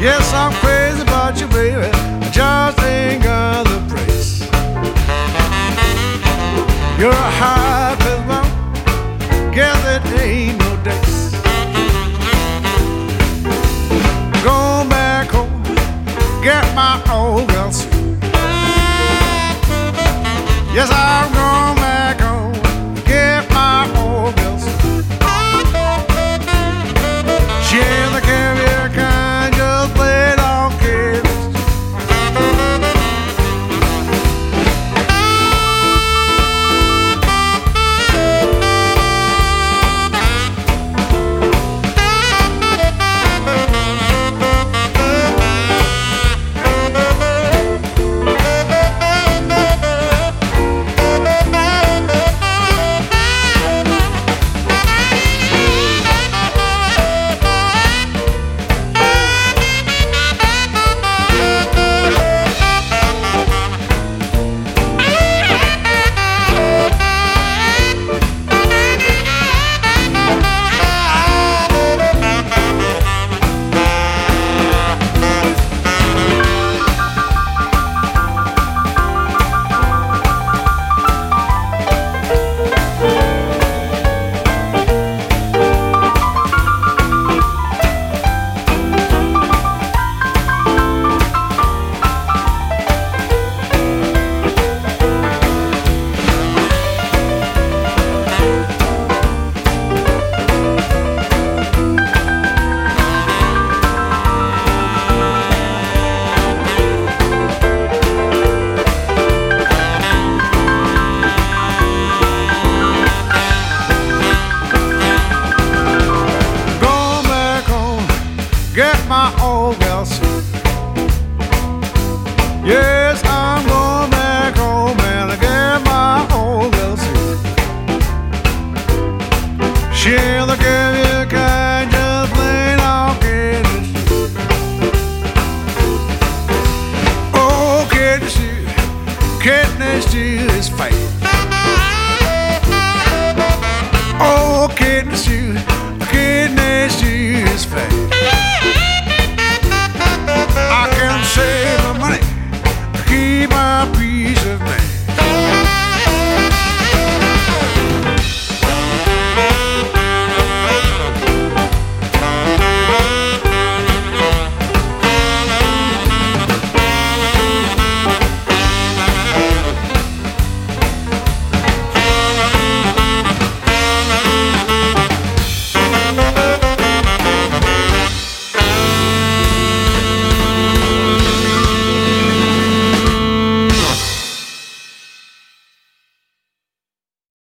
Yes, I'm crazy about you, baby. I just ain't got the praise. You're a high pistol. Guess it ain't no days. Go back home, get my old girl suit. Yes, I'm going back home, get my old girl suit. She ain't the caviar kind, just laid on kids. Get my old girl suit. Yes,